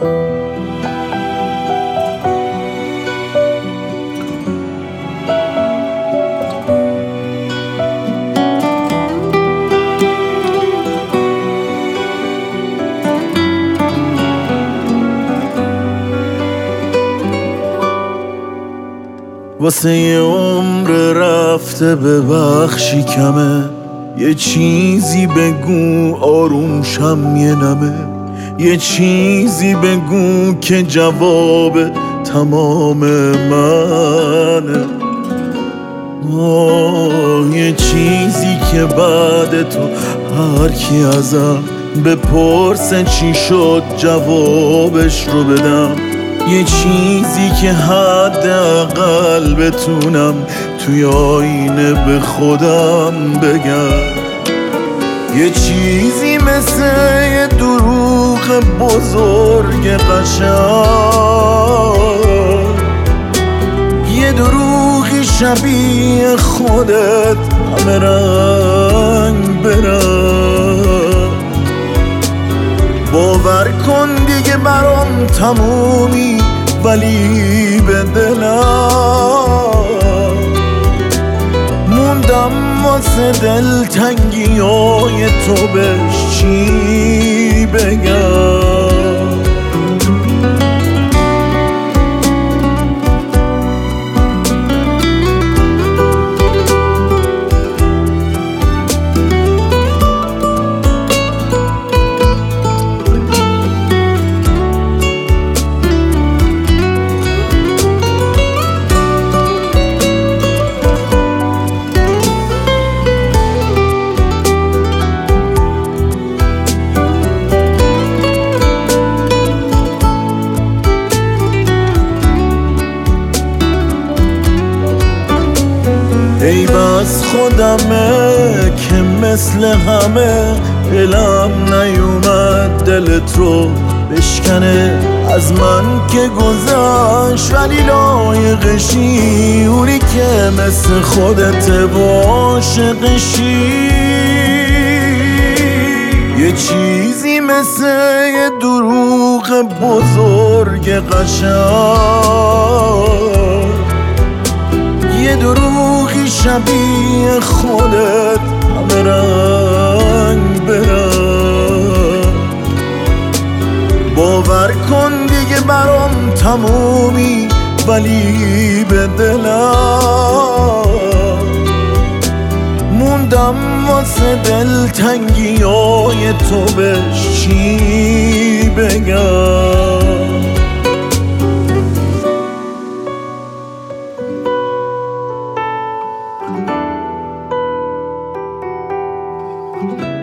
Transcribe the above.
واسه یه عمر رفته ببخشی کمه، یه چیزی بگو آروم شم یه نمه، یه چیزی بگو که جواب تمام منه. یه چیزی که بعد تو هر کی ازم بپرسه چی شد جوابش رو بدم، یه چیزی که حداقل بتونم توی آینه به خودم بگم، یه چیزی مثل یه دروغ بزرگ قشنگ، یه دروغی شبیه خودت همه رنگ برنگ. باور کن دیگه برام تمومی، ولی به دلم موندم واسه دلتنگیای تو بهش چی بگم. ای بس خودمه که مثل همه دلم نیومد دلت رو بشکنه، از من که گذشت ولی لایقشی، اونی که مثل خودت عاشقشی. یه چیزی مثل یه دروغ بزرگ قشنگ، یه دروغی شبیه خودت همه رنگ برنگ. باور کن دیگه برام تمومی، ولی به دلم موندم واسه دلتنگیای تو بهش چی بگم. thank you